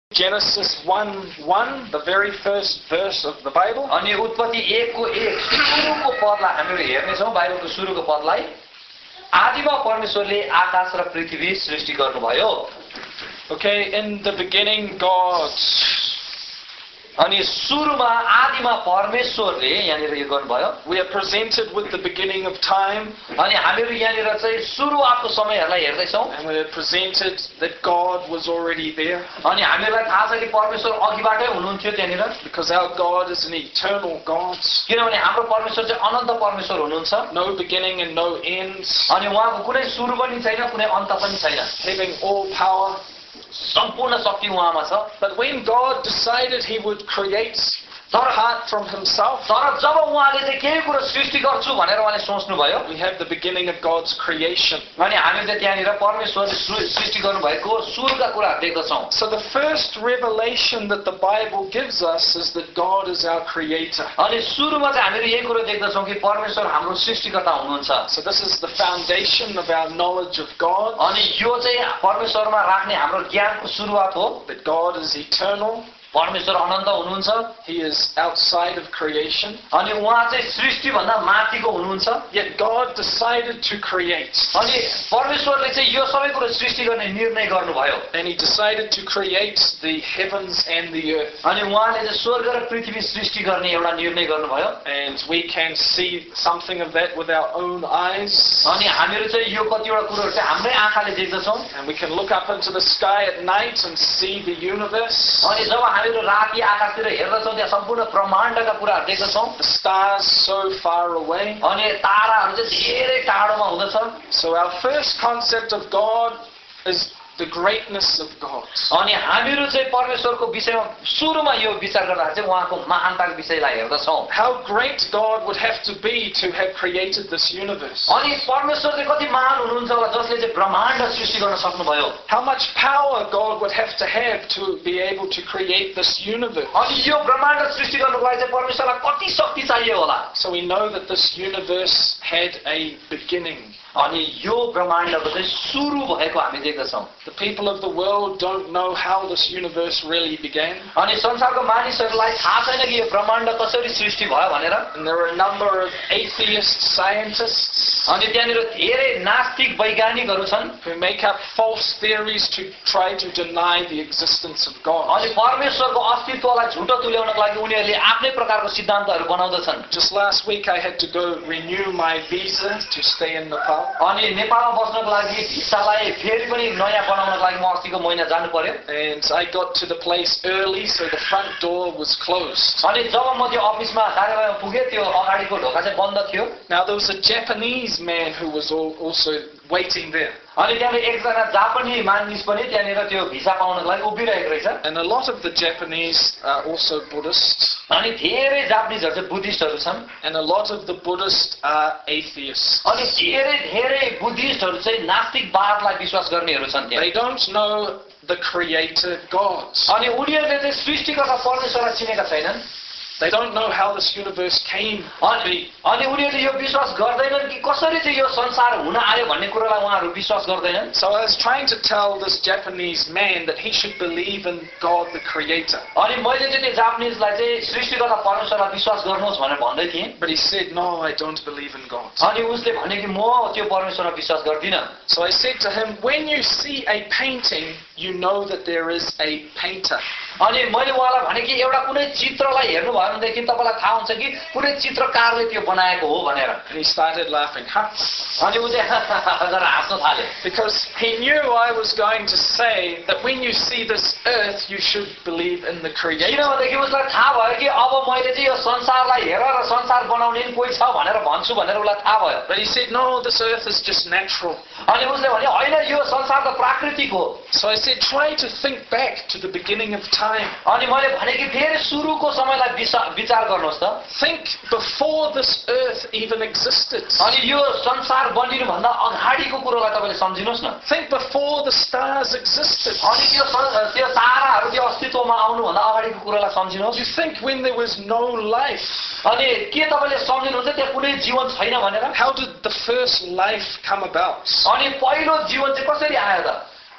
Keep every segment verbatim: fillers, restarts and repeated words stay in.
Genesis one one, the very first verse of the Bible. अनि उत्पत्ति एक को एक सुरुको पदलाई हामीले हेर्ने छौं बाइबलको सुरुको पदलाई आदिमा परमेश्वरले आकाश र पृथ्वी सृष्टि गर्नुभयो. Okay, in the beginning God. अनि सुरुमा आदिमा परमेश्वरले यहाँनिर यो गर्नुभयो. We are presented with the beginning of time. अनि हामीहरु यहाँनिर चाहिँ सुरुवातको समयहरुलाई हेर्दै छौं. And we are presented that God was already there. अनि हामीलाई थाहा छ कि परमेश्वर अघिबाटै हुनुहुन्थ्यो त्यहाँनिर. Because our God is an eternal God. किनभने हाम्रो परमेश्वर चाहिँ अनन्त परमेश्वर हुनुहुन्छ. No beginning and no end. अनि उहाँको कुनै सुरु पनि छैन, कुनै अन्त पनि छैन. Having all power. सम्पूर्ण शक्ति उहाँमा छ. But when God decided he would create apart from himself, तर जब उहाँले चाहिँ केही कुरा सृष्टि गर्छु भनेर उहाँले सोच्नु भयो, we have the beginning of God's creation. अनि हामी चाहिँ त्यहाँनिर परमेश्वरले सृष्टि गर्नुभएको सुरुका कुराहरू देख्दछौं. So the first revelation that the Bible gives us is that God is our creator. अनि सुरुमा चाहिँ हामीले यही कुरा देख्दछौं कि परमेश्वर हाम्रो सृष्टिकर्ता हुनुहुन्छ. So this is the foundation of our knowledge of God. अनि यो चाहिँ परमेश्वरमा राख्ने हाम्रो ज्ञानको सुरुवात हो. That God is eternal. परमेश्वर अनन्त हुनुहुन्छ. He is outside of creation. अनि उहाँ चाहिँ सृष्टि भन्दा माथिको हुनुहुन्छ. Yet God decided to create. अनि परमेश्वरले चाहिँ यो सबै कुरा सृष्टि गर्ने निर्णय गर्नुभयो. And he decided to create the heavens and the earth. अनि उहाँले चाहिँ स्वर्ग र पृथ्वी सृष्टि गर्ने एउटा निर्णय गर्नुभयो. And we can see something of that with our own eyes. अनि हामीहरु चाहिँ यो कतिवटा कुराहरु चाहिँ हाम्रै आँखाले देख्दछौं. And we can look up into the sky at night and see the universe. अनि जब हामीहरु राति आकाशतिर हेर्दछौं त्यहाँ सम्पूर्ण ब्रह्माण्डका कुराहरु देख्दछौं. The stars so far away. अनि ताराहरु चाहिँ धेरै टाढोमा हुँदछन्. So our first concept of God is the greatness of God. अनि हामीहरु चाहिँ परमेश्वरको विषयमा सुरुमा यो विचार गर्दा चाहिँ उहाँको महानताको विषयलाई हेर्दछौं. How great God would have to be to have created this universe. अनि परमेश्वर चाहिँ कति महान हुनुहुन्छ होला जसले चाहिँ ब्रह्माण्ड सृष्टि गर्न सक्नुभयो. How much power God would have to have to be able to create this universe. अनि यो ब्रह्माण्ड सृष्टि गर्नको लागि चाहिँ परमेश्वरलाई कति शक्ति चाहियो होला. So we know that this universe had a beginning. अनि यो ब्रह्माण्डको चाहिँ सुरु भएको हामी देख्दछौं. The people of the world don't know how this universe really began. अनि संसारको मानिसहरुलाई थाहा छैन कि यो ब्रह्माण्ड कसरी सृष्टि भयो भनेर. And there are a number of atheist scientists. अनि त्यहाँनिर धेरै नास्तिक वैज्ञानिकहरु छन् who make up false theories to try to deny the existence of God. अनि परमेश्वरको अस्तित्वलाई झुटो तुल्याउनको लागि उनीहरुले आफ्नै प्रकारको सिद्धान्तहरु बनाउँदछन्. Just last week I had to go renew my visa to stay in Nepal. अनि नेपालमा बस्नको लागि भिसालाई फेरि पनि नयाँ बनाउनको लागि म अस्तिको महिना जानु पर्यो. And I got to the place early, so the front door was closed. अनि जब म त्यो अफिसमा कार्यालयमा पुगे त्यो अगाडिको ढोका चाहिँ बन्द थियो. Now there was a Japanese man who was also waiting there. अनि त्यहाँले एकजना जापानी मानिस पनि त्यहाँनिर त्यो भिसा पाउनको लागि उभिरहेको रहेछ. And a lot of the Japanese are also Buddhist. अनि धेरै जापानिजहरु चाहिँ बुद्धिस्टहरु छन्. And a lot of the Buddhists are atheists. अनि धेरै धेरै बुद्धिस्टहरु चाहिँ नास्तिकवादलाई विश्वास गर्नेहरु छन् त्यहाँ. They don't know the creator God. अनि उनीहरुले चाहिँ सृष्टिकर्ता परमेश्वरलाई चिनेका छैनन्. They don't know how this universe came to be. अनि उनीहरुले यो विश्वास गर्दैनन् कि कसरी चाहिँ यो संसार हुन आयो भन्ने कुरालाई उहाँहरु विश्वास गर्दैनन्. So I was trying to tell this Japanese man that he should believe in God the creator. अनि मैले चाहिँ त्यो जापानिजलाई चाहिँ सृष्टिकर्ता परमेश्वरलाई विश्वास गर्नुहोस् भनेर भन्दै थिएँ. But he said, "No, I don't believe in God." अनि उसले भने कि म त्यो परमेश्वरमा विश्वास गर्दिन. So I said to him, "When you see a painting, you know that there is a painter." अनि मैले उहाँलाई भने कि एउटा कुनै चित्रलाई हेर्नु भयो भनेदेखि तपाईलाई थाहा हुन्छ कि कुनै चित्रकारले त्यो बनाएको हो भनेर. And he started laughing. Huh? अनि उ चाहिँ गरेर हाँस्न थाल्यो. Because he knew I was going to say that when you see this earth, you should believe in the creator. किनभनेदेखि उसलाई थाहा भयो कि अब मैले चाहिँ यो संसारलाई हेर र संसार बनाउने नि कोही छ भनेर भन्छु भनेर उसलाई थाहा भयो. But he said, "No, this earth is just natural." अनि उसले भने हैन यो संसार त प्राकृतिक हो. So I said, "Try to think back to the beginning of time." अनि मैले भने कि फेरि सुरुको समयलाई विचार गर्नुहोस् त. Think before this earth even existed. अनि यो संसार बनिनु भन्दा अगाडिको कुरालाई तपाईले सम्झिनुस् न. Think before the stars existed. अनि त्यो त्यो ताराहरु त्यो अस्तित्वमा आउनु भन्दा अगाडिको कुरालाई सम्झिनुस्. You think when there was no life. अनि के तपाईले सम्झिनुहुन्छ त्यहाँ कुनै जीवन छैन भनेर? How did the first life come about? अनि पहिलो जीवन चाहिँ कसरी आयो त?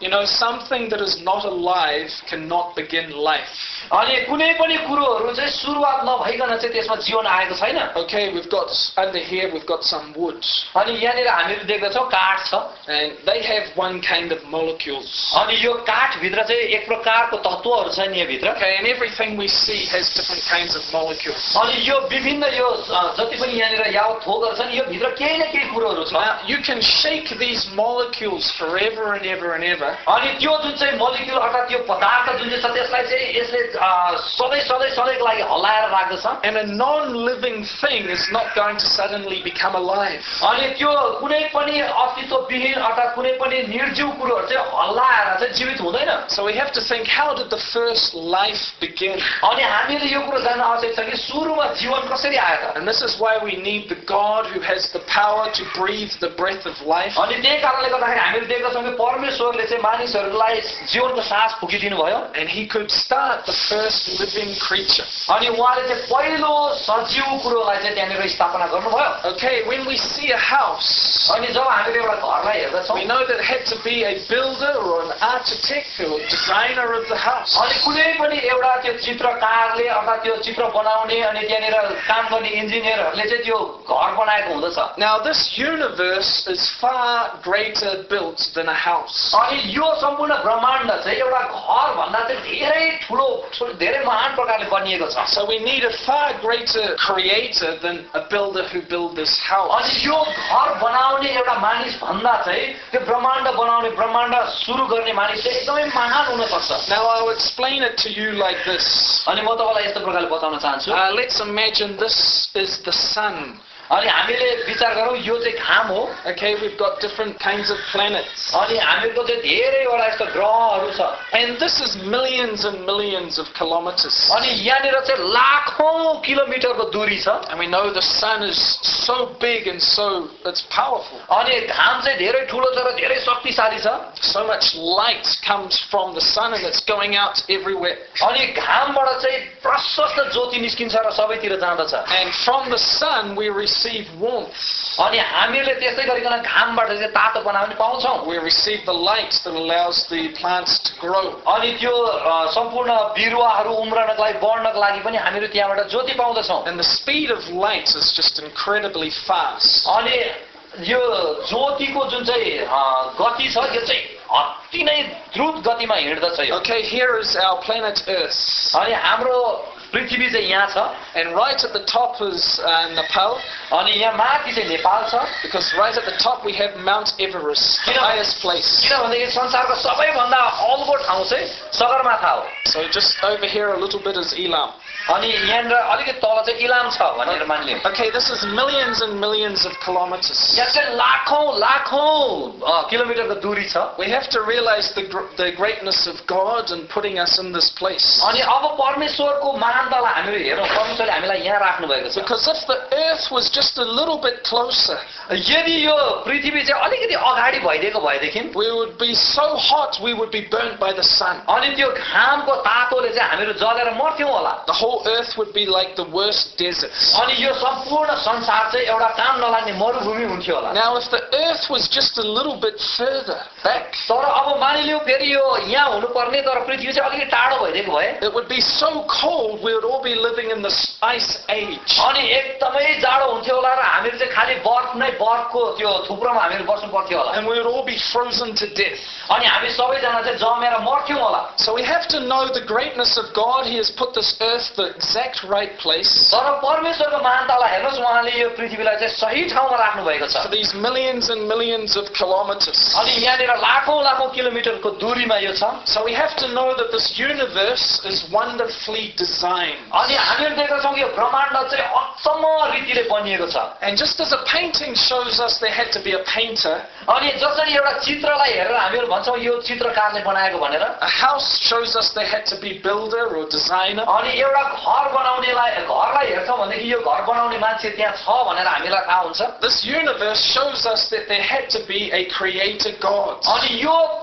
You know, something that is not alive cannot begin life. अनि कुनै पनि कुरोहरू चाहिँ सुरुवात नभइकन चाहिँ त्यसमा जीवन आएको छैन. Okay, we've got, under here we've got some wood. अनि यहाँनिर हामीहरू देख्दछौँ काठ छ. And they have one kind of molecules. अनि यो काठभित्र चाहिँ एक प्रकारको तत्त्वहरू छन् यहाँभित्र. Okay, and everything we see has different kinds of molecules. अनि यो विभिन्न यो जति पनि यहाँनिर यावत थोकहरू छन् यो भित्र केही न केही कुरोहरू छ. Now, you can shake these molecules forever and ever and ever. अनि त्यो जुन चाहिँ मोलिक्युल अर्थात् यो पदार्थ जुन चाहिँ छ त्यसलाई चाहिँ यसले सधैँ सधैँ सधैँको लागि हल्लाएर राख्दछ. And a non-living thing is not going to suddenly become alive. अनि त्यो कुनै पनि अस्तित्वविहीन अर्थात् कुनै पनि निर्जीव कुरोहरू चाहिँ हल्लाएर चाहिँ जीवित हुँदैन. So we have to think, how did the first life begin? अनि हामीले यो कुरो जान्न आवश्यक छ कि सुरुमा जीवन कसरी आयो त. And this is why we need the God who has the power to breathe the breath of life. अनि त्यही कारणले गर्दाखेरि हामीले देख्दछौँ कि परमेश्वरले चाहिँ मानिसहरूलाई जीवनको सास फुकिदिनु भयो. And he could start the first living creature. अनि उहाँले चाहिँ पहिलो सजीव कुरोलाई चाहिँ त्यहाँनिर स्थापना गर्नुभयो. Okay, when we see a house, अनि जब हामीले एउटा घरलाई हेर्दछौँ we know that it had to be a builder or an architect or a designer of the house. अनि कुनै पनि एउटा त्यो चित्रकारले अर्थात् त्यो चित्र बनाउने अनि त्यहाँनिर काम गर्ने इन्जिनियरहरूले चाहिँ त्यो घर बनाएको हुँदछ. Now this universe is far greater built than a house. अनि यो सम्पूर्ण ब्रह्माण्ड चाहिँ एउटा घर भन्दा चाहिँ धेरै ठुलो धेरै महान प्रकारले बनिएको छ. So we need a far greater creator than a builder who built this house. अनि यो घर बनाउने एउटा मानिस भन्दा चाहिँ त्यो ब्रह्माण्ड बनाउने ब्रह्माण्ड सुरु गर्ने मानिस चाहिँ एकदमै महान हुन सक्छ. Now I'll explain it to you like this. अनि म तपाईँलाई यस्तो प्रकारले बताउन चाहन्छु. Uh, let's imagine this is the sun. अनि हामीले विचार गरौँ यो चाहिँ घाम हो. Okay, we've got different kinds of planets. अनि हामीहरूको चाहिँ धेरैवटा यस्तो ग्रहहरू छ. And this is millions and millions of kilometers. अनि यहाँनिर चाहिँ लाखौं किलोमिटरको दूरी छ. And we know the sun is so big and so it's powerful. अनि घाम चाहिँ धेरै ठुलो छ र धेरै शक्तिशाली छ. So much light comes from the sun and it's going out everywhere. अनि घामबाट चाहिँ प्रशस्त ज्योति निस्किन्छ र सबैतिर जाँदछ. And from the sun we receive warmth. अनि हामीले त्यसै गरिकन घामबाट चाहिँ तातोपना पनि पाउँछौँ. We receive the light that allows the plants to grow. अनि त्यो सम्पूर्ण बिरुवाहरू उम्रनको लागि बढ्नको लागि पनि हामीहरू त्यहाँबाट ज्योति पाउँदछौँ. And the speed of light is just incredibly fast. अनि यो ज्योतिको जुन चाहिँ गति छ यो चाहिँ अति नै द्रुत गतिमा हिँड्दछ यो. Okay, here is our planet Earth. अनि हाम्रो पृथ्वी चाहिँ यहाँ छ. And right at the top is uh, Nepal. अनि यहाँ माथि चाहिँ नेपाल छ. Because right at the top we have Mount Everest, the highest place. किनभनेदेखि संसारको सबैभन्दा अग्लो ठाउँ चाहिँ सगरमाथा हो. So just over here a little bit is Elam. अनि यहाँनिर अलिकति तल चाहिँ इलाम छ भनेर मानिलियौँ. Okay, this is millions and millions of kilometers. यहाँ चाहिँ लाखौं लाखौं किलोमिटरको दूरी छ. We have to realize the gr the greatness of God in putting us in this place. अनि अब परमेश्वरको महानतालाई हामीले हेरौँ. परमेश्वरले हामीलाई यहाँ राख्नु भएको छ. Because if the earth was just a little bit closer, यदि यो पृथ्वी चाहिँ अलिकति अगाडि भइदिएको भएदेखि we would be so hot we would be burnt by the sun. अनि त्यो घामको तातोले चाहिँ हामीहरू जलेर मर्थ्यौँ होला. The whole earth would be like the worst deserts. अनि यो सम्पूर्ण संसार चाहिँ एउटा काम नलाग्ने मरुभूमि हुन्थ्यो होला. Now if the earth was just a little bit further back, तर अब मानिलियौ फेरि यो यहाँ हुनुपर्ने तर पृथ्वी चाहिँ अलिकति टाढो भइदिएको भए it would be so cold we would all be living in this ice age. अनि एकदमै जाडो हुन्थ्यो होला र हामीहरू चाहिँ खाली बर्फ नै बर्फको त्यो थुप्रोमा हामीहरू बस्नु पर्थ्यो होला. And we would all be frozen to death. अनि हामी सबैजना चाहिँ जमेर मर्थ्यौँ होला. So we have to know the greatness of God. He has put this earth the exact right place. तर परमेश्वरको महानतालाई हेर्नुस् उहाँले यो पृथ्वीलाई चाहिँ सही ठाउँमा राख्नु भएको छ. For these millions and millions of kilometers. अनि यहाँनिर लाखौं लाखौं किलोमिटरको दूरीमा यो छ. So we have to know that this universe is wonderfully designed. अनि हामीहरू देख्छौँ यो ब्रह्माण्ड चाहिँ अचम्म रीतिले बनिएको छ. And just as a painting shows us there had to be a painter, अनि जसरी एउटा चित्रलाई हेरेर हामीहरू भन्छौँ यो चित्रकारले बनाएको भनेर, a house shows us there had to be builder or designer. अनि एउटा घर बनाउनेलाई घरलाई हेर्छौँ भनेदेखि यो घर बनाउने मान्छे त्यहाँ छ भनेर हामीलाई थाहा हुन्छ. This universe shows us that there had to be a creator God. अनि यो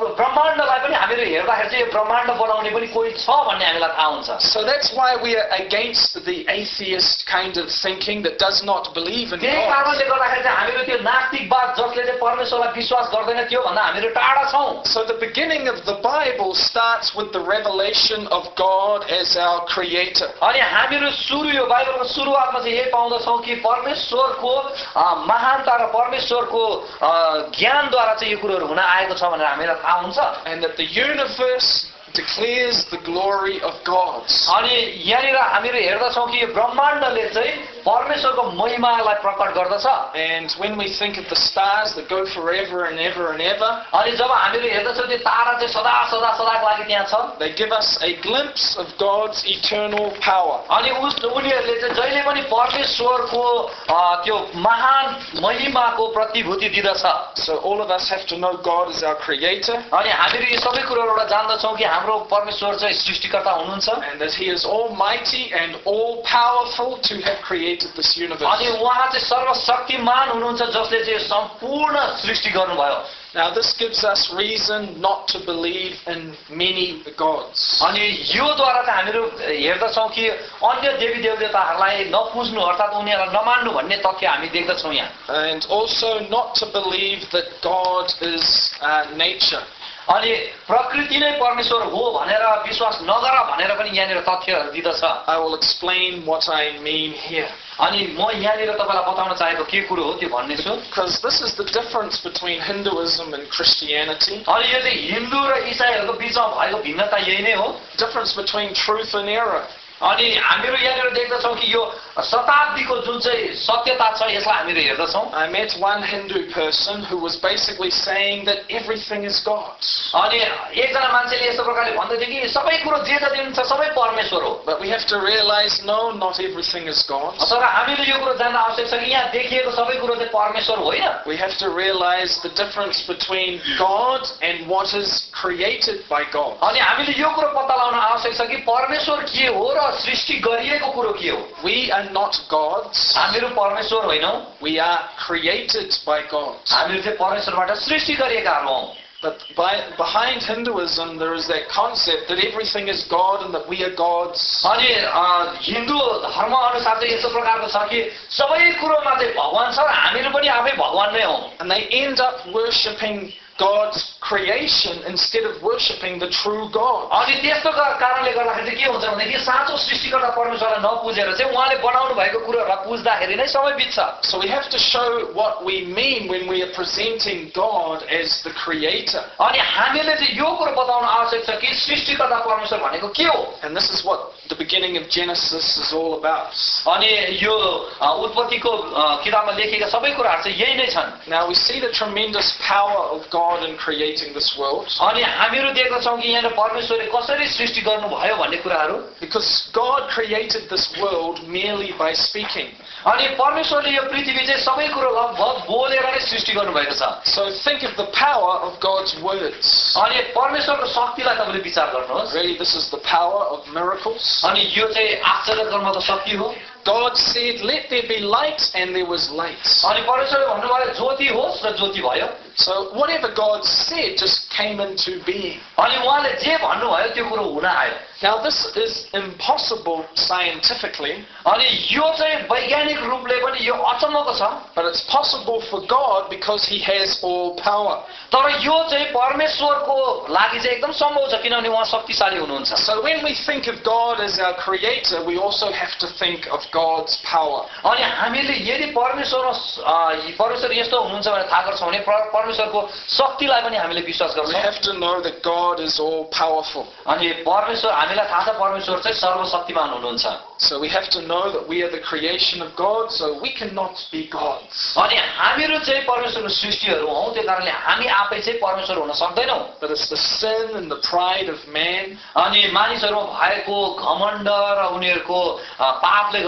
ब्रह्माण्डलाई पनि हामीहरू हेर्दाखेरि चाहिँ यो ब्रह्माण्ड बनाउने पनि कोही छ भन्ने हामीलाई थाहा हुन्छ. So that's why we are against the atheist kind of thinking that does not believe in त्यही God. कारणले गर्दाखेरि चाहिँ हामीहरू त्यो नास्तिकवाद जसले चाहिँ परमेश्वरलाई विश्वास गर्दैन थियो भन्दा हामीहरू टाढा छौं. So the beginning of the Bible starts with the revelation of God as our creator. अनि हामीहरू सुरु यो बाइबलको सुरुवातमा चाहिँ यही पाउँदछौं कि परमेश्वरको महानता र परमेश्वरको ज्ञानद्वारा चाहिँ यो कुरोहरू हुन आएको छ भनेर हामीलाई थाहा हुन्छ. And that the universe declares the glory of God. अनि यहाँनिर हामीहरू हेर्दछौं कि यो ब्रह्माण्डले चाहिँ परमेश्वरको महिमालाई प्रकट गर्दछ. And when we think of the stars that go forever and ever and ever, अनि जब हामीहरू हेर्दछौं त्यो तारा चाहिँ सदा सदा सदाको लागि त्यहाँ छ. they give us a glimpse of God's eternal power. अनि उस उनीहरूले चाहिँ जहिले पनि परमेश्वरको त्यो महान महिमाको प्रतिभूति दिदछ. So all of us have to know God is our creator. अनि हामीहरू यो सबै कुराबाट जान्दछौं कि हाम्रो परमेश्वर चाहिँ सृष्टिकर्ता हुनुहुन्छ. And that he is almighty and all powerful to have created this universe. अनि उहाँ चाहिँ सर्वशक्तिमान हुनुहुन्छ जसले चाहिँ सम्पूर्ण सृष्टि गर्नुभयो. Now this gives us reason not to believe in many gods. अनि यो द्वारा चाहिँ हामीहरू हेर्दछौं कि अन्य देवी देवताहरूलाई नपुज्नु अर्थात् उनीहरूलाई नमान्नु भन्ने तथ्य हामी देख्दछौं यहाँ. And also not to believe that God is uh, nature. अनि प्रकृति नै परमेश्वर हो भनेर विश्वास नगर भनेर पनि यहाँनिर तथ्यहरू दिदछ. I will explain what I mean here. अनि म यहाँनिर तपाईलाई बताउन चाहेको के कुरो हो त्यो भन्ने छु. Because this is the difference between Hinduism and Christianity. अनि यो चाहिँ हिन्दू र इसाईहरूको बीचमा भएको भिन्नता यही नै हो. Difference between truth and error. अनि हामीहरू यहाँनिर देख्दछौं कि यो शताब्दीको जुन चाहिँ सत्यता छ यसलाई हामीहरू हेर्दछौं. I met one Hindu person who was basically saying that everything is God. अनि एकजना मान्छेले यस्तो प्रकारले भन्दै थियो कि सबै कुरो जे जति छ सबै परमेश्वर हो. But we have to realize no, not everything is God. तर हामीले यो कुरो जान्न आवश्यक छ कि यहाँ देखिएको सबै कुरो चाहिँ परमेश्वर होइन. We have to realize the difference between God and what is created by God. अनि हामीले यो कुरो पत्ता लगाउन आवश्यक छ कि परमेश्वर के हो र सृष्टि गरिएको कुरो के हो. We are not gods. हामीहरू परमेश्वर होइनौं. We are created by God. हामीहरू चाहिँ परमेश्वरबाट सृष्टि गरिएकाहरू हौं. But by, behind Hinduism there is that concept that everything is God and that we are gods. अनि हिन्दू धर्म अनुसार चाहिँ यस्तो प्रकारको छ कि सबै कुरोमा चाहिँ भगवान छ र हामीहरू पनि आफै भगवान नै हौं. And they end up worshipping God's creation instead of worshipping the true God. अनि त्यस्तो कारणले गर्दाखेरि के हुन्छ भने कि साँचो सृष्टिकर्ता परमेश्वरलाई नपुजेर चाहिँ उहाँले बनाउनु भएको कुरोहरूलाई पुज्दाखेरि नै समय बित्छ. So we have to show what we mean when we are presenting God as the creator. अनि हामीले चाहिँ यो कुरो बताउन आवश्यक छ कि सृष्टिकर्ता परमेश्वर भनेको के हो. And this is what the beginning of Genesis is all about. अनि यो उत्पत्तिको किताबमा लेखेका सबै कुराहरू चाहिँ यही नै छन्. Now we see the tremendous power of God in creating this world. अनि हामीहरू देख्दछौं कि यहाँ परमेश्वरले कसरी सृष्टि गर्नुभयो भन्ने कुराहरू. Because God created this world merely by speaking. अनि परमेश्वरले यो पृथ्वी चाहिँ सबै कुरो लगभग बोलेर नै सृष्टि गर्नुभएको छ. So think of the power of God's words. अनि परमेश्वरको शक्तिलाई तपाईले विचार गर्नुहोस्. Really, this is the power of miracles. अनि यो चाहिँ आश्चर्य कर्मको शक्ति हो. God said, "Let there be light," and there was light. अनि परमेश्वरले भन्नुभयो ज्योति होस् र ज्योति भयो. So whatever God said just came into being. अनि उहाँले जे भन्नुभयो त्यो कुरो हुन आयो. Now this is impossible scientifically. अनि यो चाहिँ वैज्ञानिक रूपले पनि यो अचम्मको छ. But it's possible for God because he has all power. तर यो चाहिँ परमेश्वरको लागि चाहिँ एकदम सम्भव छ किनभने उहाँ शक्तिशाली हुनुहुन्छ. So when we think of God as our creator, we also have to think of God's power. अनि हामीले यदि परमेश्वरमा परमेश्वर यस्तो हुनुहुन्छ भनेर थाहा गर्छौं भने परमेश्वरको शक्तिलाई पनि हामीले विश्वास We गर्छौं. have to know that God is all powerful. अनि परमेश्वर हामीलाई थाहा छ परमेश्वर चाहिँ सर्वशक्तिमान हुनुहुन्छ. So we have to know that we are the creation of God, so we cannot be gods. अनि हामीहरू चाहिँ परमेश्वरको सृष्टिहरू हौं त्यो कारणले हामी आफै चाहिँ परमेश्वर हुन सक्दैनौं. But it's the sin and the pride of man अनि मानिसहरुमा भएको घमण्ड र उनीहरुको पापले गर्दा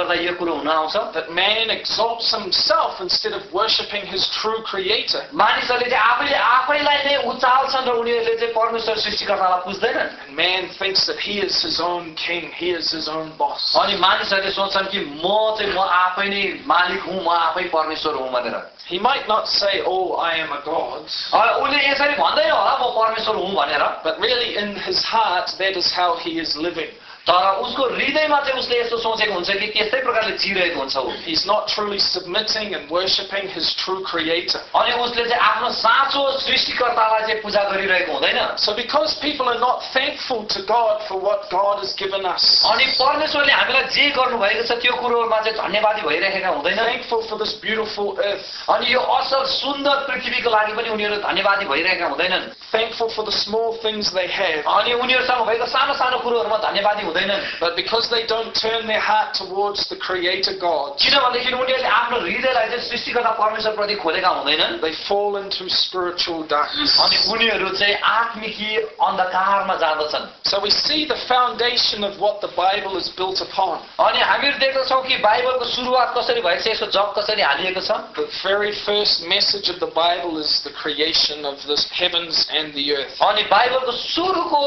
गर्दा यो कुरो हुन आउँछ that man exalts himself instead of worshipping his true creator. मानिसहरूले चाहिँ आफैले आफैलाई नै उचाल्छन् र उनीहरूले चाहिँ परमेश्वर सृष्टिकर्तालाई पुज्दैनन् And man thinks that he is his own king, he is his own boss. अनि मानिसहरूले सोच्छन् कि म चाहिँ म आफै नै मालिक हुँ म आफै परमेश्वर हुँ भनेर He might not say, oh, I am a god, उसले यसरी भन्दैन होला म परमेश्वर हुँ भनेर but really in his heart, that is how he is living. तर उसको हृदयमा चाहिँ उसले यस्तो सोचेको हुन्छ कि त्यस्तै प्रकारले जिरहेको हुन्छ ऊ He's not truly submitting and worshipping his true creator. अनि उसले चाहिँ आफ्नो साँचो सृष्टिकर्तालाई चाहिँ पूजा गरिरहेको हुँदैन So because people are not thankful to God for what God has given us, अनि परमेश्वरले हामीलाई जे गर्नुभएको छ त्यो कुरोमा चाहिँ धन्यवादी भइरहेका हुँदैन thankful for this beautiful earth, अनि यो असल सुन्दर पृथ्वीको लागि पनि उनीहरू धन्यवादी भइरहेका हुँदैनन् thankful for the small things they have, अनि उनीहरूसँग भएको सानो सानो कुरोहरूमा धन्यवादी हुँदैनन् but because they don't turn their heart towards the creator God, किनभनेदेखि उनीहरूले आफ्नो हृदयलाई चाहिँ सृष्टिकर्ता परमेश्वरप्रति खोलेका हुँदैनन् they fall into spiritual darkness. अनि उनीहरू चाहिँ आत्मिकी अन्धकारमा जाँदछन् So we see the foundation of what the Bible is built upon. अनि हामीहरू देख्दछौँ कि बाइबलको सुरुवात कसरी भएको छ यसको जग कसरी हालिएको छ The very first message of the Bible is the creation of the heavens and the earth. अनि बाइबलको सुरुको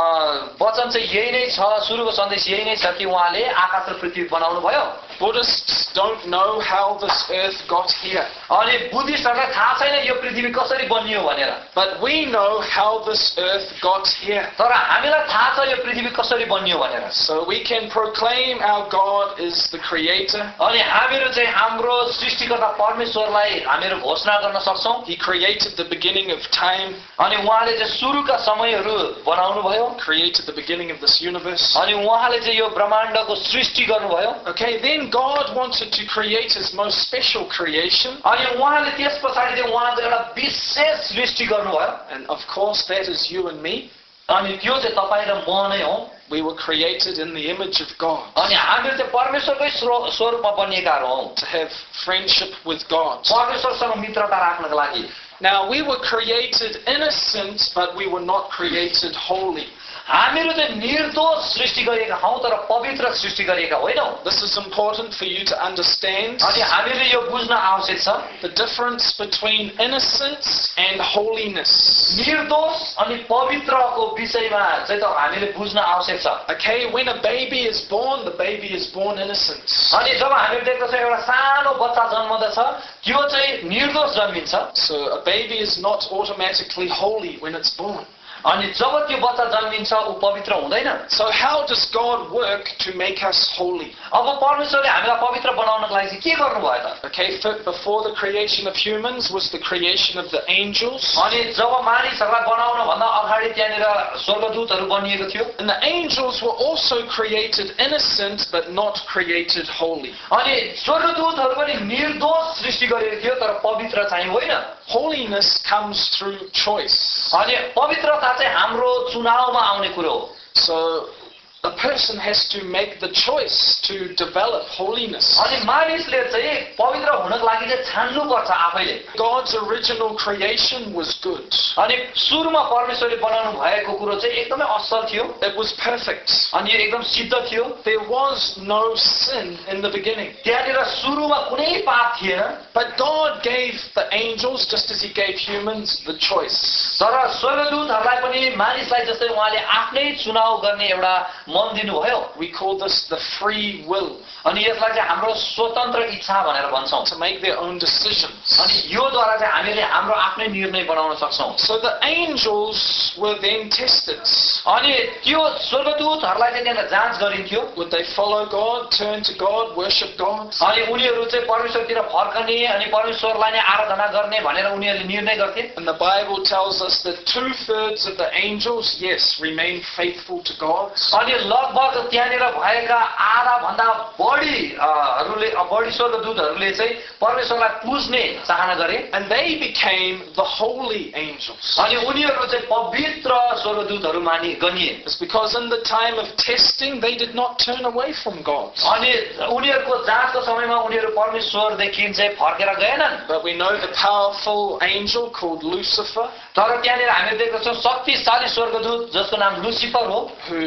अ, वचन चाहिँ यही नै छ सुरुको सन्देश यही नै छ कि उहाँले आकाश र पृथ्वी बनाउनु भयो Buddhists don't know how this earth got here, अनि बुद्धिस्टहरूलाई थाहा छैन यो पृथ्वी कसरी बनियो भनेर but we know how this earth got here. तर हामीलाई थाहा छ यो पृथ्वी कसरी बनियो भनेर So we can proclaim our God is the creator. अनि हामीहरू चाहिँ हाम्रो सृष्टिकर्ता परमेश्वरलाई हामीहरू घोषणा गर्न सक्छौँ He created the beginning of time, अनि उहाँले चाहिँ सुरुका समयहरू बनाउनु भयो created the beginning of this universe. अनि उहाँले चाहिँ यो ब्रह्माण्डको सृष्टि गर्नुभयो Okay, then God wanted to create his most special creation, अनि उहाँले त्यस पछाडि चाहिँ उहाँको एउटा विशेष सृष्टि गर्नुभयो and of course that is you and me. अनि त्यो चाहिँ तपाईँ र म नै हो We were created in the image of God, अनि हामीहरू चाहिँ परमेश्वरकै स्व- स्वरूपमा बनिएकाहरू हौँ to have friendship with God. परमेश्वरसँग मित्रता राख्नको लागि Now, we were created innocent, but we were not created holy. हामीहरू चाहिँ निर्दोष सृष्टि गरिएका हौँ तर पवित्र सृष्टि गरिएका होइनौँ This is important for you to understand अनि हामीले यो बुझ्न आवश्यक छ the difference between innocence and holiness. निर्दोष अनि पवित्रको विषयमा चाहिँ त हामीले बुझ्न आवश्यक छ Okay, when a baby is born, the baby is born innocent. अनि जब हामीले देख्दछौँ एउटा सानो बच्चा जन्मदछ त्यो चाहिँ निर्दोष जन्मिन्छ So a baby is not automatically holy when it's born. अनि जब त्यो बच्चा जन्मिन्छ ऊ पवित्र हुँदैन So how does God work to make us holy? अब परमेश्वरले हामीलाई पवित्र बनाउनको लागि चाहिँ के गर्नुभयो त Okay, f- before the creation of humans was the creation of the angels. अनि जब मानिसहरूलाई बनाउन भन्दा अगाडि त्यहाँनिर स्वर्गदूतहरू बनिएको थियो And the angels were also created innocent but not created holy. अनि स्वर्गदूतहरू पनि निर्दोष सृष्टि गरिएको थियो तर पवित्र चाहिँ होइन Holiness comes through choice. अनि पवित्रता चाहिँ हाम्रो चुनावमा आउने कुरो हो So a person has to make the choice to develop holiness. अनि मानिसले चाहिँ पवित्र हुनको लागि चाहिँ छान्नुपर्छ आफैले God's original creation was good. अनि सुरुमा परमेश्वरले बनाउनु भएको कुरो चाहिँ एकदमै असल थियो It was perfect. अनि यो एकदम सिद्ध थियो There was no sin in the beginning. त्यहाँनिर सुरुमा कुनै पाप थिएन But God gave the angels, just as He gave humans, the choice. तर स्वर्गदूतहरूलाई पनि मानिसलाई जस्तै उहाँले आफ्नै चुनाव गर्ने एउटा मन दिनुभयो We call this the free will, अनि यसलाई चाहिँ हाम्रो स्वतन्त्र इच्छा भनेर भन्छौँ to make their own decisions. अनि योद्वारा चाहिँ हामीले हाम्रो आफ्नै निर्णय बनाउन सक्छौँ So the angels were then tested. अनि त्यो स्वर्गदूतहरूलाई चाहिँ त्यहाँ जाँच गरिन्थ्यो Would they follow God, turn to God, worship God? अनि उनीहरू चाहिँ परमेश्वरतिर फर्कने अनि परमेश्वरलाई नै आराधना गर्ने भनेर उनीहरूले निर्णय गर्थे And the Bible tells us that two-thirds of the angels, yes, remain faithful to God. अनि लगभग त्यहाँनिर भएका आधा भन्दा बढी अ, हरूले अ, बढी स्वर्गदूतहरूले चाहिँ परमेश्वरलाई पुज्ने चाहना गरे And they became the holy angels. अनि उनीहरू चाहिँ पवित्र स्वर्गदूतहरू मानि गनिए It's because in the time of testing, they did not turn away from God. अनि उनीहरूको जाँचको समयमा उनीहरू परमेश्वरदेखि चाहिँ फर्केर गएनन् But we know the powerful angel called Lucifer, तर त्यहाँनिर हामीले देख्दछौँ शक्तिशाली स्वर्गदूत जसको नाम लुसिफर हो who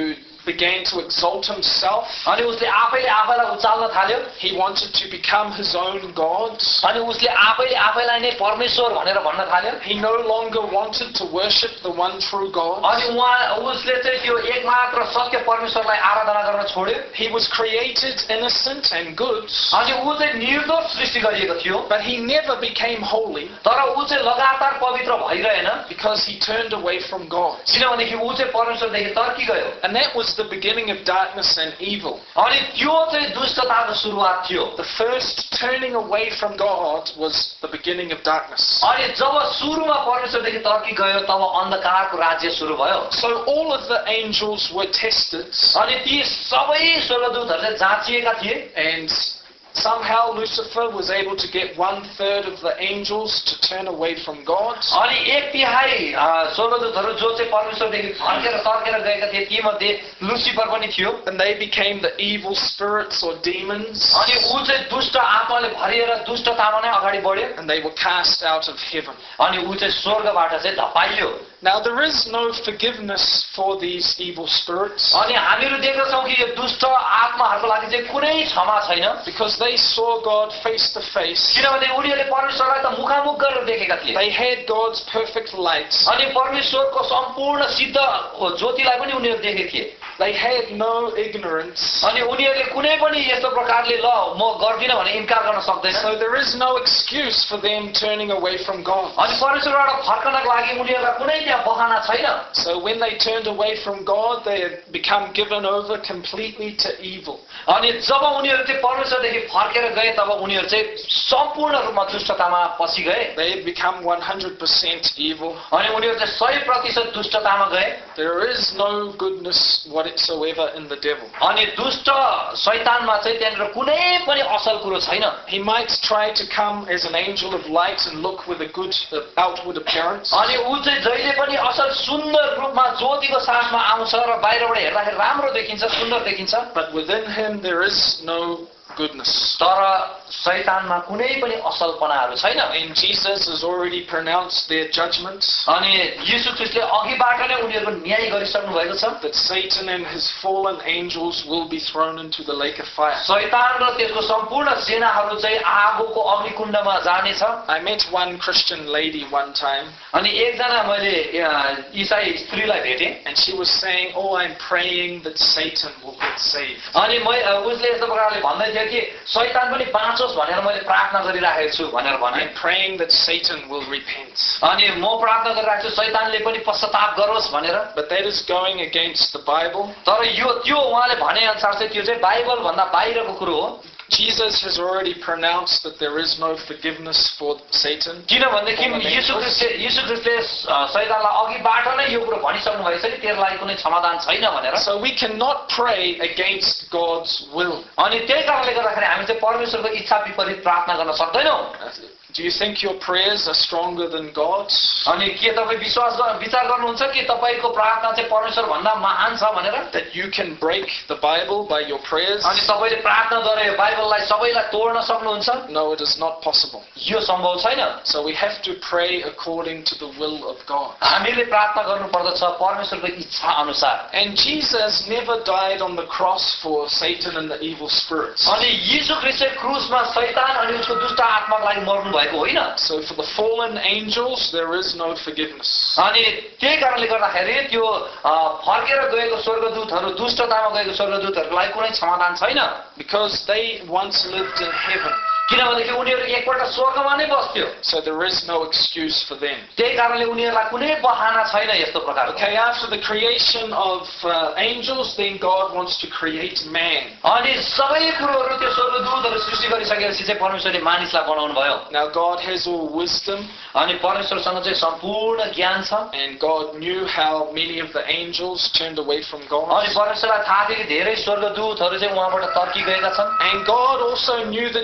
began to exalt himself. अनि उसले आफैले आफैलाई उचाल्न थाल्यो He wanted to become his own God. अनि उसले आफैले आफैलाई नै परमेश्वर भनेर भन्न थाल्यो He no longer wanted to worship the one true God. अनि उहाँ उसले चाहिँ त्यो एकमात्र सत्य परमेश्वरलाई आराधना गर्न छोड्यो He was created innocent and good, अनि ऊ चाहिँ निर्दोष सृष्टि गरिएको थियो but he never became holy तर ऊ चाहिँ लगातार पवित्र भइरहेन because he turned away from God. किनभनेदेखि ऊ चाहिँ परमेश्वरदेखि तर्किगयो And that was the beginning of darkness and evil. अनि त्यो चाहिँ दुष्टताको सुरुवात थियो The first turning away from God was the beginning of darkness. अनि जब सुरुमा परमेश्वरदेखि तर्कि गयो तब अन्धकारको राज्य सुरु भयो So all of the angels were tested, अनि ती सबै स्वर्गदूतहरू चाहिँ जाँचिएका थिए and somehow Lucifer was able to get one third of the angels to turn away from God. अनि एक तिहाई अ, स्वर्गदूतहरू जो चाहिँ परमेश्वरदेखि फर्केर तर्केर गएका थिए तीमध्ये लुसिफर पनि थियो And they became the evil spirits or demons, अनि ऊ चाहिँ दुष्ट आत्माले भरिएर दुष्टतामा नै अगाडि बढ्यो and they were cast out of heaven. अनि ऊ चाहिँ स्वर्गबाट चाहिँ धपाइयो Now there is no forgiveness for these evil spirits अनि हामीहरू देख्दछौँ कि यो दुष्ट आत्माहरूको लागि चाहिँ कुनै क्षमा छैन because they saw God face to face. किनभने उनीहरूले परमेश्वरलाई त मुखामुख गरेर देखेका थिए They had God's perfect light. अनि परमेश्वरको सम्पूर्ण सिद्ध ज्योतिलाई पनि उनीहरू देखेका थिए They had no ignorance. अनि उनीहरूले कुनै पनि यस्तो प्रकारले ल म गर्दिनँ भने इन्कार गर्न सक्दैन So there is no excuse for them turning away from God. अनि परमेश्वरबाट फर्कनको लागि उनीहरूलाई कुनै त्यहाँ बहाना छैन So when they turned away from God, they had become given over completely to evil. अनि जब उनीहरू चाहिँ परमेश्वरदेखि फर्केर गए तब उनीहरू चाहिँ सम्पूर्ण रूपमा दुष्टतामा पसि गए They had become one hundred percent evil. अनि उनीहरू चाहिँ सय प्रतिशत दुष्टतामा गए There is no goodness whatsoever in the devil. अनि दुष्ट शैतानमा चाहिँ त्यहाँनिर कुनै पनि असल कुरो छैन He might try to come as an angel of light and look with a good uh, outward appearance. अनि ऊ चाहिँ जहिले पनि असल सुन्दर रूपमा ज्योतिको साथमा आउँछ र बाहिरबाट हेर्दाखेरि राम्रो देखिन्छ सुन्दर देखिन्छ But within him there is no goodness. तर शैतानमा कुनै पनि असलपनाहरू छैन And Jesus has already pronounced their judgment अनि यीशु ख्रीष्टले अघिबाट नै उनीहरूको न्याय गरिसक्नु भएको छ that Satan and his fallen angels will be thrown into the lake of fire. शैतान र त्यसको सम्पूर्ण सेनाहरू चाहिँ आगोको अग्निकुण्डमा जानेछ I met one Christian lady one time, अनि एकजना मैले अ, इसाई स्त्रीलाई भेटेँ and she was saying, "Oh, I'm praying that Satan will get saved." अनि मै अ, उसले यस्तो प्रकारले भन्दै थियो कि शैतान पनि बाँचोस् भनेर मैले प्रार्थना गरिराखेको छु भनेर भने I'm praying that Satan will repent. अनि म प्रार्थना गरिरहेको छु शैतानले पनि पश्चाताप गरोस् भनेर But that is going against the Bible. तर यो त्यो उहाँले भने अनुसार चाहिँ त्यो चाहिँ बाइबल भन्दा बाहिरको कुरो हो Jesus has already pronounced that there is no forgiveness for Satan. किनभनेदेखि यीशु ख्रीष्टले यीशु ख्रीष्टले अ, शैतानलाई अघिबाट नै यो कुरो भनिसक्नु भएको छ कि तेरो लागि कुनै समाधान छैन भनेर So we cannot pray against God's will. अनि त्यही कारणले गर्दाखेरि हामी चाहिँ परमेश्वरको इच्छा विपरीत प्रार्थना गर्न सक्दैनौँ Do you think your prayers are stronger than God's? अनि के तपाईँ विश्वास गर- विचार गर्नुहुन्छ कि तपाईँको प्रार्थना चाहिँ परमेश्वर भन्दा महान छ भनेर That you can break the Bible by your prayers? अनि तपाईँले प्रार्थना गरे बाइबललाई सबैलाई तोड्न सक्नुहुन्छ No, it is not possible. यो सम्भव छैन So we have to pray according to the will of God. हामीले प्रार्थना गर्नु पर्दछ परमेश्वरको इच्छा अनुसार And Jesus never died on the cross for Satan and the evil spirits. अनि यीशु ख्रीष्ट क्रुसमा शैतान अनि उसको दुष्ट आत्माको लागि मर्नु भएको होइन So for the fallen angels, there is no forgiveness. अनि त्यही कारणले गर्दाखेरि त्यो अ, फर्केर गएको स्वर्गदूतहरू दुष्टतामा गएको स्वर्गदूतहरूको लागि कुनै समाधान छैन Because they once lived in heaven. किनभनेदेखि उनीहरू एकपल्ट स्वर्गमा नै बस्थ्यो So there is no excuse for them. त्यही कारणले उनीहरूलाई कुनै बहाना छैन यस्तो प्रकारको Okay, after the creation of uh, angels, then God wants to create man. अनि सबै कुरोहरू त्यो स्वर्गदूतहरू सृष्टि गरिसकेपछि चाहिँ परमेश्वरले मानिसलाई बनाउनु भयो Now God has all wisdom, अनि परमेश्वरसँग चाहिँ सम्पूर्ण ज्ञान छ and God knew how many of the angels turned away from अनि God. परमेश्वरलाई थाहा थियो कि धेरै स्वर्गदूतहरू चाहिँ उहाँबाट तर्की गएका छन् And God also knew the danger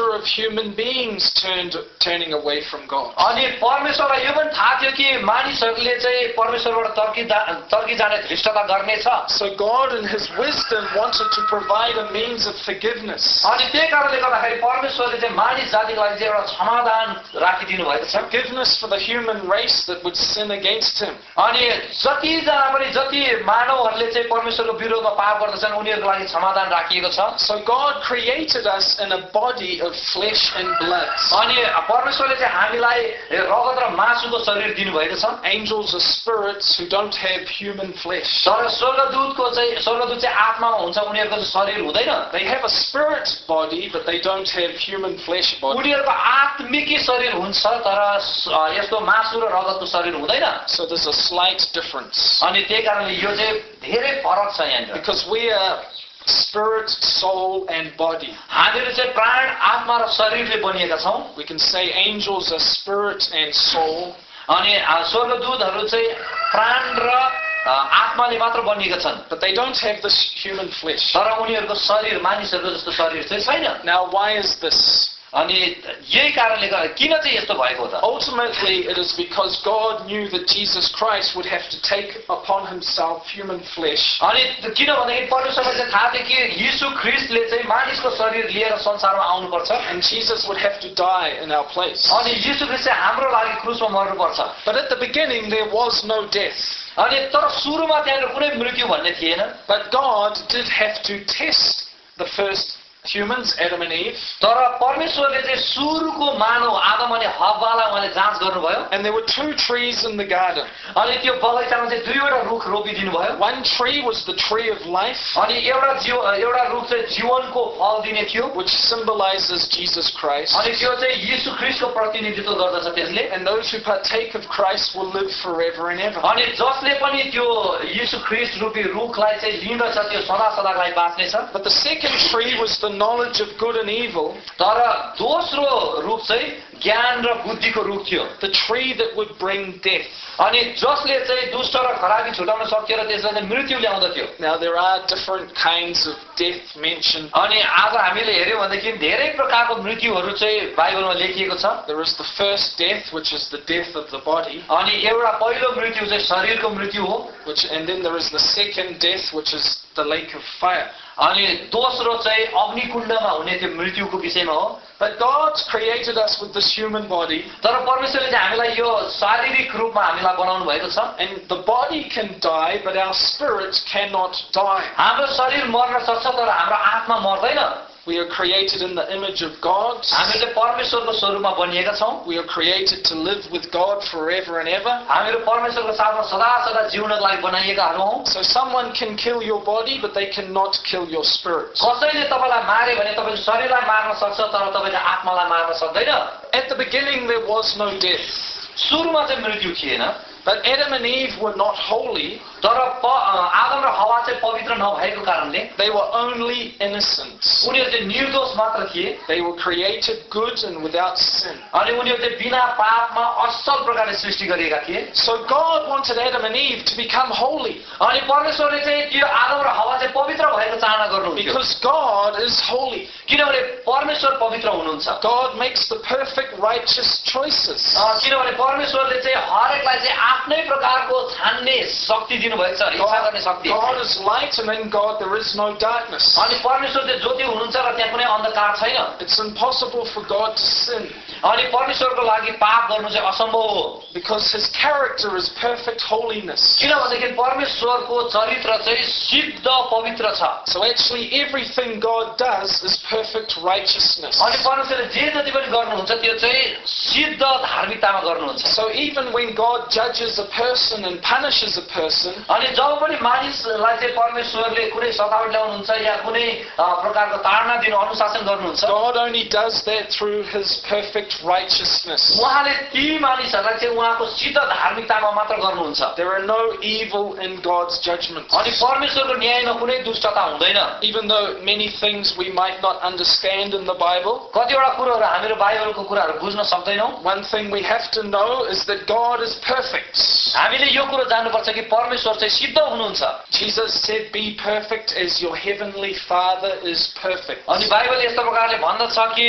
nature of human beings turned turning away from God. अनि परमेश्वरलाई यो पनि थाहा थियो कि मानिसहरूले चाहिँ परमेश्वरबाट तर्की तर्की जाने धृष्टता गर्नेछ. So God in his wisdom wanted to provide a means of forgiveness. अनि त्यही कारणले गर्दाखेरि परमेश्वरले चाहिँ मानिस जातिको लागि चाहिँ एउटा समाधान राखिदिनु भएको छ. Forgiveness for the human race that would sin against him. अनि जतिजना पनि जति मानवहरूले चाहिँ परमेश्वरको विरोधमा पाप गर्दछन् उनीहरूको लागि समाधान राखिएको छ. So God created us in a body of flesh and blood. अनि परमेश्वरले चाहिँ हामीलाई रगत र मासुको शरीर दिनुभएको छ. Angels are spirits who don't have human flesh. तर स्वर्गदूतको चाहिँ स्वर्गदूत चाहिँ आत्मामा हुन्छ, उनीहरूको चाहिँ शरीर हुँदैन. They have a spirit body, but they don't have human flesh body. उनीहरूको आत्मिकी शरीर हुन्छ तर यस्तो मासु र रगतको शरीर हुँदैन. So there's a slight difference. अनि त्यही कारणले यो चाहिँ धेरै फरक छ यहाँनिर. Because we are spirit, soul and body. हामीहरू चाहिँ प्राण, आत्मा र शरीरले बनिएका छौं. We can say angels are spirit and soul. अनि स्वर्गदूतहरू चाहिँ प्राण र आत्माले मात्र बनिएका छन्. But they don't have this human flesh. तर उनीहरूको शरीर मानिसहरूको जस्तो शरीर चाहिँ छैन. Now why is this? अनि यही कारणले गर्दा किन चाहिँ यस्तो भएको त? Ultimately it is because God knew that Jesus Christ would have to take upon himself human flesh. अनि किन भन्दाखेरि परमेश्वरलाई चाहिँ थाहा थियो कि यीशु ख्रीष्टले चाहिँ मानिसको शरीर लिएर संसारमा आउनुपर्छ. And Jesus would have to die in our place. अनि यीशु ख्रीष्ट चाहिँ हाम्रो लागि क्रुसमा मर्नुपर्छ. But at the beginning there was no death. अनि तर सुरुमा त्यहाँ कुनै मृत्यु भन्ने थिएन. But God did have to test the first humans, Adam and Eve. तर परमेश्वरले चाहिँ सुरुको मानव आदम अनि हव्वालाई उहाँले जाँच गर्नुभयो. And there were two trees in the garden. अनि त्यो बगैँचामा चाहिँ दुईवटा रुख रोपिदिनु भयो. One tree was the tree of life. अनि एउटा जीव एउटा रुख चाहिँ जीवनको फल दिने थियो, which symbolizes Jesus Christ. अनि त्यो चाहिँ यीशु ख्रीष्टको प्रतिनिधित्व गर्दछ त्यसले. And those who partake of Christ will live forever and ever. अनि जसले पनि त्यो यीशु ख्रीष्ट रूपी रुखलाई चाहिँ लिँदछ त्यो सदा सदाको लागि बाँच्नेछ. But the second tree was the knowledge of good and evil. तर दोस्रो रुख चाहिँ ज्ञान र बुद्धिको रुख थियो. The tree that would bring death. अनि जसले चाहिँ दुष्ट र खराबी छुटाउन सक्थ्यो र त्यसले चाहिँ मृत्यु ल्याउँदथ्यो. Now there are different kinds of death mentioned. अनि आज हामीले हेर्यौं भनेदेखि धेरै प्रकारको मृत्युहरू चाहिँ बाइबलमा लेखिएको छ. There is the first death, which is the death of the body. अनि एउटा पहिलो मृत्यु चाहिँ शरीरको मृत्यु हो. Which and then there is the second death, which is the lake of fire. अनि दोस्रो चाहिँ अग्निकुण्डमा हुने त्यो मृत्युको विषयमा हो. But God created us with this human body. तर परमेश्वरले चाहिँ हामीलाई यो शारीरिक रूपमा हामीलाई बनाउनु भएको छ. And the body can die, but our spirit cannot die. हाम्रो शरीर मर्न सक्छ तर हाम्रो आत्मा मर्दैन. We are created in the image of God. हामीले परमेश्वरको स्वरूपमा बनिएका छौं. We are created to live with God forever and ever. हामीहरू परमेश्वरको साथमा सदा सदा जिउनको लागि बनाइएकाहरू हौं. So someone can kill your body, but they cannot kill your spirit. कसैले तपाईलाई मारे भने तपाईको शरीरलाई मार्न सक्छ तर तपाईले आत्मालाई मार्न सक्दैन. At the beginning there was no death. सुरुमा चाहिँ मृत्यु थिएन. But Adam and Eve were not holy. तर आदम र हवा चाहिँ पवित्र नभएको कारणले they were only innocent. उनीहरू चाहिँ निर्दोष मात्र थिए. They were created good and without sin. अनि उनीहरू चाहिँ बिना पापमा असल प्रकारले सृष्टि गरिएका थिए. So God wanted Adam and Eve to become holy. अनि परमेश्वरले चाहिँ त्यो आदम र हवा चाहिँ पवित्र भएको चाहना गर्नुहुन्थ्यो. Because God is holy. किनभने परमेश्वर पवित्र हुनुहुन्छ. God makes the perfect righteous choices. किनभने परमेश्वरले चाहिँ हरेकलाई चाहिँ आफ्नै प्रकारको छान्ने शक्ति दिनुभएको छ, इच्छा गर्ने शक्ति. God is light and in God there is no darkness. अनि परमेश्वर चाहिँ ज्योति हुनुहुन्छ र त्यहाँ कुनै अन्धकार छैन. It's impossible for God to sin. अनि परमेश्वरको लागि पाप गर्नु चाहिँ असम्भव हो. Because his character is perfect holiness. किनभनेदेखि परमेश्वरको चरित्र चाहिँ सिद्ध पवित्र छ. So actually everything God does is perfect righteousness. अनि परमेश्वरले जे जति पनि गर्नुहुन्छ त्यो चाहिँ सिद्ध धार्मिकतामा गर्नुहुन्छ. So even when God judges a person and punishes a person, अनि जब पनि मानिसलाई चाहिँ परमेश्वरले कुनै सतावट ल्याउनुहुन्छ या कुनै प्रकारको ताडना दिनु अनुशासन गर्नुहुन्छ, God only does that through his perfect righteousness. उहाँले ती मानिसहरूलाई चाहिँ उहाँको सिद्ध धार्मिकतामा मात्र गर्नुहुन्छ. There are no evil in God's judgment. अनि परमेश्वरको न्यायमा कुनै दुष्टता हुँदैन. Even though many things we might not understand in the Bible, कतिवटा कुराहरू हामीहरू बाइबलको कुराहरू बुझ्न सक्दैनौं. one thing we have to know is that God is perfect. हामीले यो कुरो जान्नुपर्छ कि परमेश्वर चाहिँ सिद्ध हुनुहुन्छ. Jesus said, "Be perfect as your heavenly Father is perfect." अनि बाइबलले यस्तो प्रकारले भन्दछ कि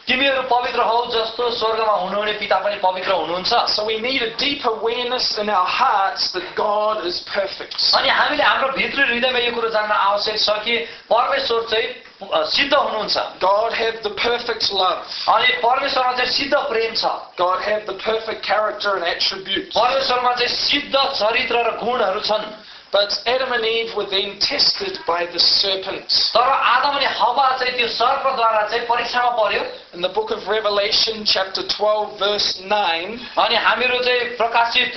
तिमीहरू पवित्र हौ जस्तो स्वर्गमा हुनुहुने पिता पनि पवित्र हुनुहुन्छ। So we need a deep awareness in our hearts that God is perfect. अनि हामीले हाम्रो भित्री हृदयमा यो कुरो जान्न आवश्यक छ कि परमेश्वर चाहिँ सिद्ध हुनुहुन्छ। God have the perfect love. अनि परमेश्वरमा चाहिँ सिद्ध प्रेम छ। God have the perfect character and attributes. परमेश्वरमा चाहिँ सिद्ध चरित्र र गुणहरू छन्। But Adam and Eve were then tested by the serpent. तर आदम अनि हव्वा चाहिँ त्यो सर्पद्वारा चाहिँ परीक्षामा पर्यो। In the book of Revelation chapter twelve verse nine, अनि हामीहरू चाहिँ प्रकाशित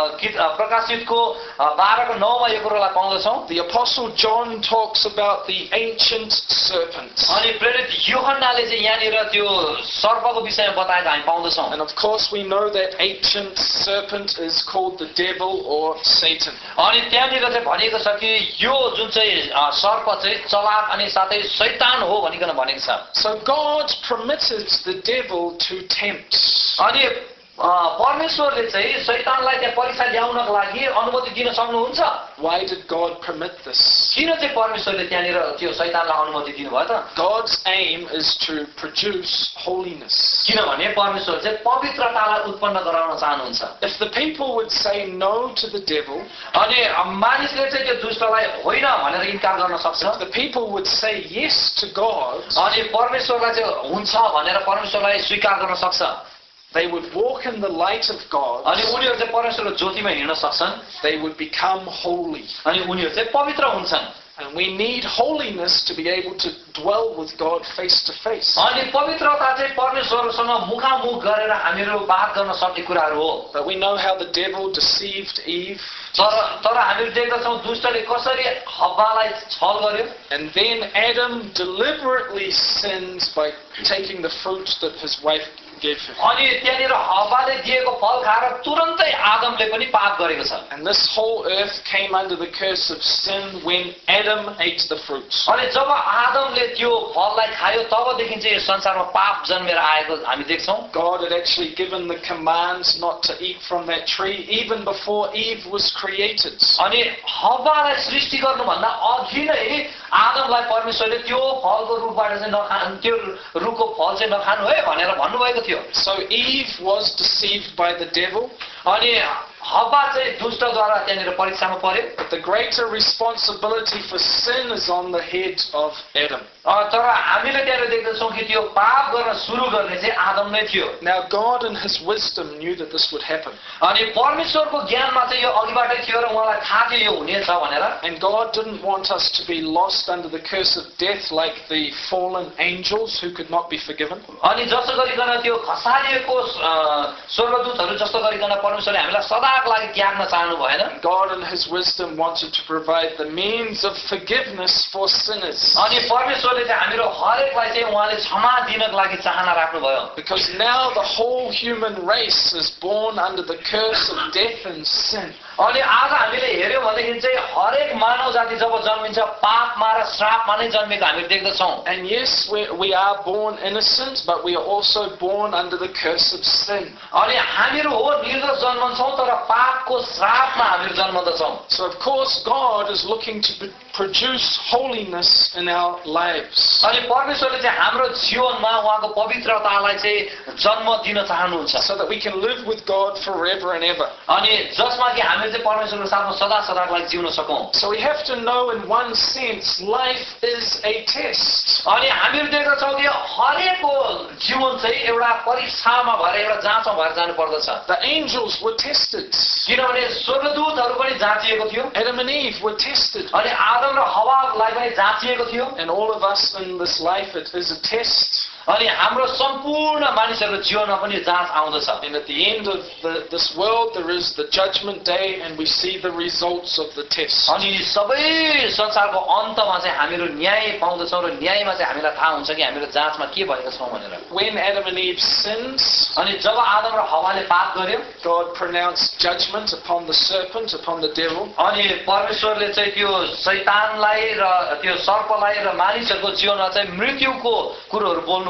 प्रकाशितको बाह्र को नौ मा यो कुरोलाई पाउँदछौँ। the apostle John talks about the ancient serpent. अनि प्रेरित यूहन्नाले चाहिँ यहाँनिर त्यो सर्पको विषयमा बताएको हामी पाउँदछौँ। And of course we know that ancient serpent is called the devil or Satan. अनि त्यहाँनिर चाहिँ भनिएको छ कि यो जुन चाहिँ सर्प चाहिँ चलाक अनि साथै शैतान हो भनिकन भनेको छ। So God permitted the devil to tempt. अनि परमेश्वरले चाहिँ शैतानलाई त्यहाँ परीक्षा ल्याउनको लागि अनुमति दिन सक्नुहुन्छ। Why did God permit this? किन चाहिँ परमेश्वरले त्यहाँनिर त्यो शैतानलाई अनुमति दिनुभयो त? God's aim is to produce holiness. किनभने परमेश्वर चाहिँ पवित्रतालाई उत्पन्न गराउन चाहनुहुन्छ। If the people would say no to the devil, अनि मानिसले चाहिँ त्यो दुष्टलाई होइन भनेर इन्कार गर्न सक्छ। the people would say yes to God, अनि परमेश्वरलाई चाहिँ हुन्छ भनेर परमेश्वरलाई स्वीकार गर्न सक्छ। they would walk in the light of God. अनि उनीहरू चाहिँ परमेश्वरको ज्योतिमा हिँड्न सक्छन्। They would become holy. अनि उनीहरू चाहिँ पवित्र हुन्छन्। And we need holiness to be able to dwell with God face to face. अनि पवित्रता चाहिँ परमेश्वरसँग मुखामुख गरेर हामीहरू बात गर्न सक्ने कुराहरू हो। But we know how the devil deceived Eve. तर तर हामीहरू देख्दछौँ दुष्टले कसरी हव्वालाई छल गर्यो। And then Adam deliberately sinned by taking the fruit that his wife gave him. अनि त्यहाँनिर हव्वाले दिएको फल खाएर तुरन्तै आदमले पनि पाप गरेको छ। And this whole earth came under the curse of sin when Adam ate the fruit. अनि जब आदमले त्यो फललाई खायो तबदेखि चाहिँ यो संसारमा पाप जन्मेर आएको हामी देख्छौँ। God had actually given the commands not to eat from that tree even before Eve was created. अनि हव्वालाई सृष्टि गर्नुभन्दा अघि नै आदमलाई परमेश्वरले त्यो फलको रुखबाट चाहिँ नखानु, त्यो रुखको फल चाहिँ नखानु है भनेर भन्नुभएको थियो। So Eve was deceived by the devil. अनि हव्वा चाहिँ दुष्टद्वारा त्यहाँनिर परीक्षामा पर्यो। But the greater responsibility for sin is on the head of Adam. तर हामीले त्यहाँ देख्दछौँ कि त्यो पाप गर्न सुरु गर्ने चाहिँ आदम नै थियो। Now God in his wisdom knew that this would happen. अनि परमेश्वरको ज्ञानमा चाहिँ यो अघिबाटै थियो र उहाँलाई थाहा थियो यो हुनेछ भनेर। And God didn't want us to be lost under the curse of death like the fallen angels who could not be forgiven. अनि जस्तो गरिकन त्यो खसालिएको स्वर्गदूतहरू जस्तो गरिकन परमेश्वरले हामीलाई सदाको लागि त्याग्न चाहनु भएन। God in his wisdom wanted to provide the means of forgiveness for sinners. अनि परमेश्वरले चाहिँ हामीहरू हरेकलाई चाहिँ उहाँले क्षमा दिनको लागि चाहना राख्नुभयो। Because now the whole human race is born under the curse of death and sin. अनि आज हामीले हेर्यौँ भनेदेखि चाहिँ हरेक मानव जाति जब जन्मिन्छ पापमा र श्रापमा नै जन्मेको हामी देख्दछौँ। And yes, we, we are born innocent, but we are also born under the curse of sin. अनि हामीहरू हो निर्दोष जन्मन्छौँ तर पापको श्रापमा हामीहरू जन्मदछौँ। So of course God is looking to produce holiness in our lives. अनि परमेश्वरले चाहिँ हाम्रो जीवनमा उहाँको पवित्रतालाई चाहिँ जन्म दिन चाहनुहुन्छ। So that we can live with God forever and ever. अनि जसमा कि हामीले चाहिँ परमेश्वरको साथमा सदा सदाको लागि जिउन सकौँ। So we have to know in one sense life is a test. अनि हामीहरू देख्दछौँ कि हरेकको जीवन चाहिँ एउटा परीक्षामा भएर एउटा जाँचमा भएर जानु पर्दछ। The angels were tested. किनभने स्वर्गदूतहरू पनि जाँचिएको थियो। Adam and Eve were tested. अनि आदम र हव्वालाई पनि जाँचिएको थियो। And all of us in this life, it is a test. अनि हाम्रो सम्पूर्ण मानिसहरूको जीवनमा पनि जाँच आउँदछ। And at the end of the, this world there is the judgment day and we see the results of the test. अनि सबै संसारको अन्तमा चाहिँ हामीहरू न्याय पाउँदछौँ र न्यायमा चाहिँ हामीलाई थाहा हुन्छ कि हामीहरू जाँचमा के भएका छौँ भनेर। When Adam and Eve sinned, अनि जब आदम र हव्वाले पाप गर्यो, God pronounced judgment upon the serpent, upon the devil. अनि परमेश्वरले चाहिँ त्यो शैतानलाई र त्यो सर्पलाई र मानिसहरूको जीवनमा चाहिँ मृत्युको कुरोहरू बोल्नु भयो।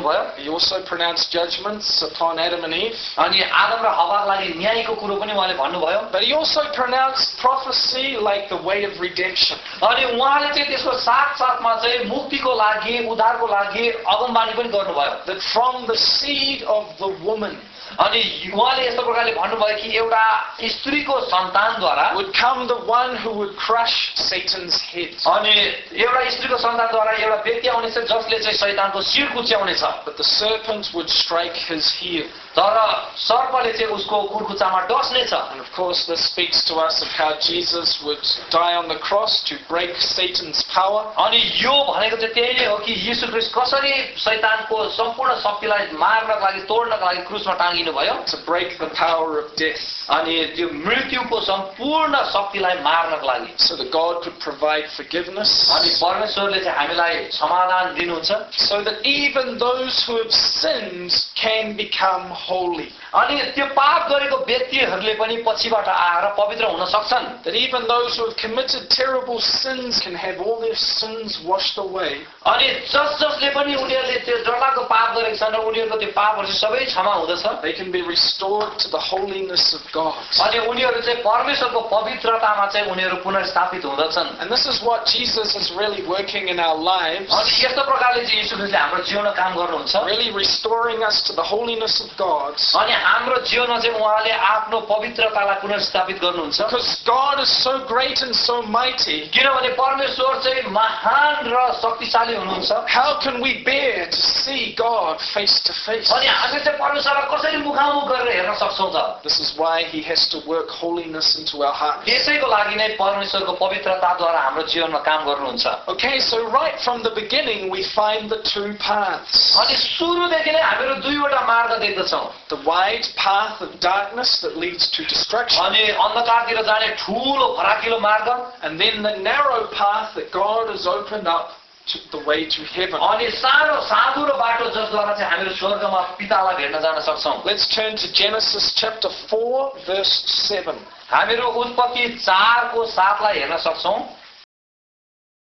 गर्नुभयो He also pronounced judgments upon Adam and Eve. अनि आदम र हव्वाको लागि न्यायको कुरो पनि उहाँले भन्नुभयो But he also pronounced prophecy like the way of redemption. अनि उहाँले चाहिँ त्यसको साथसाथमा चाहिँ मुक्तिको लागि उद्धारको लागि अगमबानी पनि गर्नुभयो That from the seed of the woman अनि उहाँले यस्तो प्रकारले भन्नुभयो कि एउटा स्त्रीको सन्तानद्वारा would come the one who would crush Satan's head. अनि एउटा स्त्रीको सन्तानद्वारा एउटा व्यक्ति आउनेछ जसले चाहिँ शैतानको शिर कुच्याउनेछ But the serpent would strike his heel. तर सर्पले चाहिँ उसको कुर्कुचामा डस्नेछ And of course this speaks to us of how Jesus would die on the cross to break Satan's power. अनि यो भनेको चाहिँ त्यही नै हो कि यीशु ख्रीष्ट कसरी शैतानको सम्पूर्ण शक्तिलाई मार्नको लागि तोड्नको लागि क्रुसमा टाँगिनु भयो To break the power of death. अनि त्यो मृत्युको सम्पूर्ण शक्तिलाई मार्नको लागि So that God could provide forgiveness. अनि परमेश्वरले चाहिँ हामीलाई समाधान दिनुहुन्छ So that even those who have sinned can become holy. अनि त्यो पाप गरेको व्यक्तिहरूले पनि पछिबाट आएर पवित्र हुन सक्छन् That even those who have committed terrible sins can have all their sins washed away. अनि जस जसले पनि उनीहरूले त्यो डरलाग्दो पाप गरेका छन् र उनीहरूको त्यो पापहरू चाहिँ सबै क्षमा हुँदछ They can be restored to the holiness of God. अनि उनीहरू चाहिँ परमेश्वरको पवित्रतामा चाहिँ उनीहरू पुनर्स्थापित हुँदछन् And this is what Jesus is really working in our lives. अनि यस्तो प्रकारले चाहिँ यीशु ख्रीष्टले हाम्रो जीवनमा काम गर्नुहुन्छ Really restoring us to the holiness of God. अनि हाम्रो जीवनमा चाहिँ उहाँले आफ्नो पवित्रतालाई पुनर्स्थापित गर्नुहुन्छ Because God is so great and so mighty. किनभने परमेश्वर चाहिँ महान र शक्तिशाली हुनुहुन्छ How can we bear to see God face to face? अनि हामी चाहिँ परमेश्वरलाई कसरी मुखामुख गरेर हेर्न सक्छौं त This is why He has to work holiness into our hearts. त्यसैको लागि नै परमेश्वरको पवित्रताद्वारा हाम्रो जीवनमा काम गर्नुहुन्छ Okay, so right from the beginning we find the two paths. अनि सुरुदेखि नै हामीहरू दुईवटा मार्ग देख्दछौं The wide path of darkness that leads to destruction. अनि अन्धकारतिर जाने ठूलो फराकिलो मार्ग And then the narrow path that God has opened up to the way to heaven. अनि सानो साधुरो बाटो जसद्वारा चाहिँ हामीहरू स्वर्गमा पितालाई भेट्न जान सक्छौं Let's turn to Genesis chapter four, verse seven. हामीहरू उत्पत्ति चार को सात लाई हेर्न सक्छौं